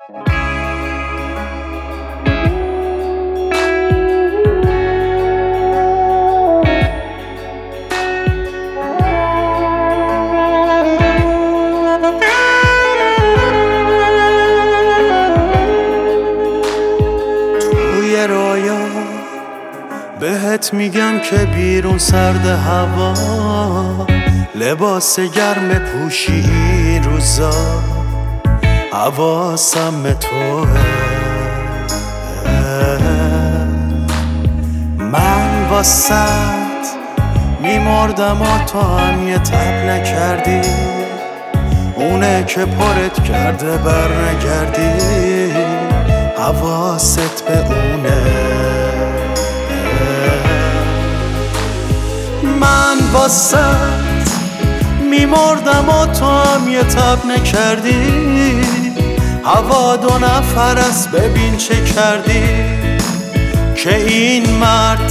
توی رویا بهت میگم که بیرون سرد هوا، لباس گرم پوشی این روزا، حواسم به توه. من واسط میمردم و تو هم یه تب نکردی، اونه که پرت کرده بر نگردی، حواست به اونه. من واسط میمردم و تو هم یه تب نکردی، هوا دو نفر است ببین چه کردی، که این مرد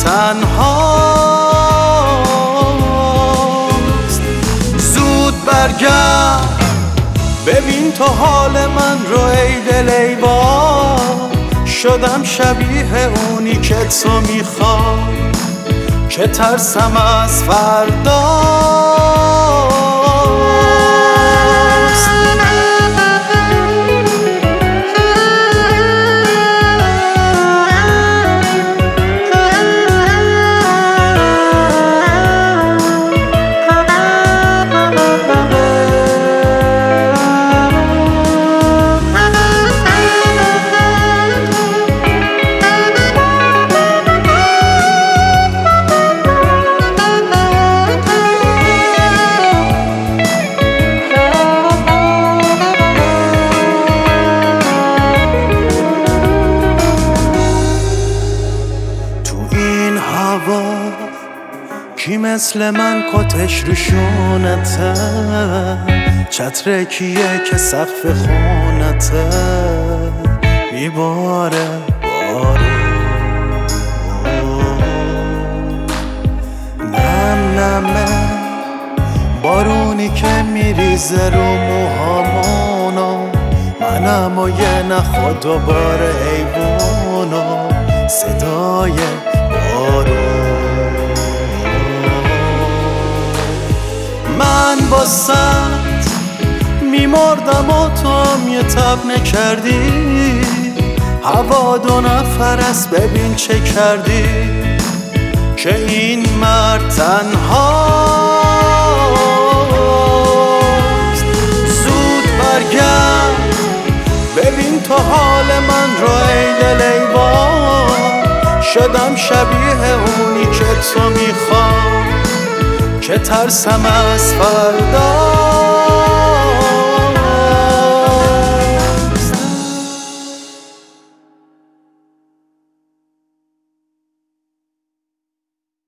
تنهاست. زود برگرد ببین تو حال من رو ای دل ای با، شدم شبیه اونی که تو میخوای، که ترسم از فرداست. کی مثل من کتش رو شونته، چتر کیه که سقف خونته، میباره بارون. نم نمه بارونی که میریزه رو موهامونو، منم و یه نخوا دوباره ایوونو، صدای بارون. من واسط میمردم و تو هم یه تب نکردی، هوا دو نفر است ببین چه کردی، که این مرد تنهاست. زود برگرد ببین تو حال من رو ای دل ای با، شدم شبیه اونی که تو میخوای، که ترسم از فردا.